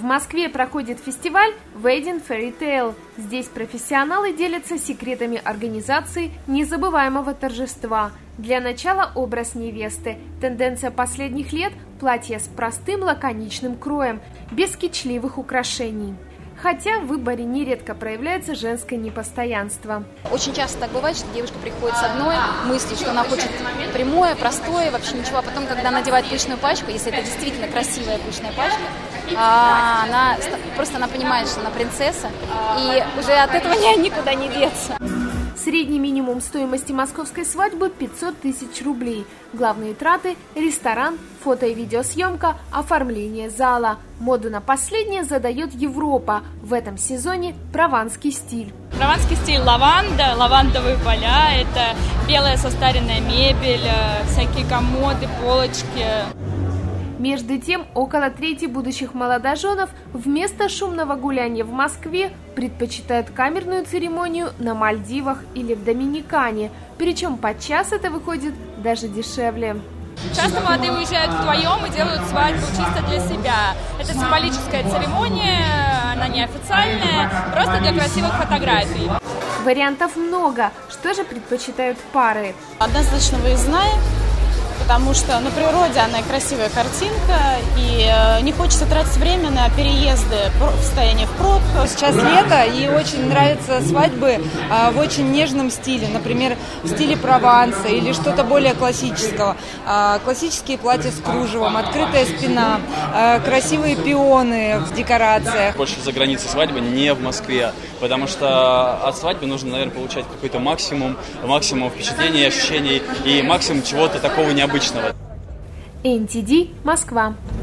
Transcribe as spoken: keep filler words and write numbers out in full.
Москве проходит фестиваль Wedding Fairy Tale. Здесь профессионалы делятся секретами организации незабываемого торжества. Для начала образ невесты. Тенденция последних лет – платье с простым лаконичным кроем, без кичливых украшений. Хотя в выборе нередко проявляется женское непостоянство. Очень часто так бывает, что девушка приходит с одной мыслью, что она хочет прямое, простое, вообще ничего. А потом, когда надевает пышную пачку, если это действительно красивая пышная пачка, она просто она понимает, что она принцесса, и уже от этого никуда не деться. Средний минимум стоимости московской свадьбы – пятьсот тысяч рублей. Главные траты – ресторан, фото- и видеосъемка, оформление зала. Моду на последнее задает Европа. В этом сезоне прованский стиль. Прованский стиль – лаванда, лавандовые поля, это белая состаренная мебель, всякие комоды, полочки. Между тем, около трети будущих молодоженов вместо шумного гуляния в Москве предпочитают камерную церемонию на Мальдивах или в Доминикане. Причем подчас это выходит даже дешевле. Часто молодые уезжают вдвоем и делают свадьбу чисто для себя. Это символическая церемония, она неофициальная, просто для красивых фотографий. Вариантов много. Что же предпочитают пары? Однозначно выездная. Потому что на природе она красивая картинка, и э, не хочется тратить время на переезды в состоянии в пробках. Сейчас лето, и очень нравятся свадьбы э, в очень нежном стиле, например, в стиле Прованса или что-то более классического. Э, классические платья с кружевом, открытая спина, э, красивые пионы в декорациях. Больше за границей свадьбы, не в Москве, потому что от свадьбы нужно, наверное, получать какой-то максимум, максимум впечатлений, ощущений и максимум чего-то такого необычного. эн ти ди, Москва.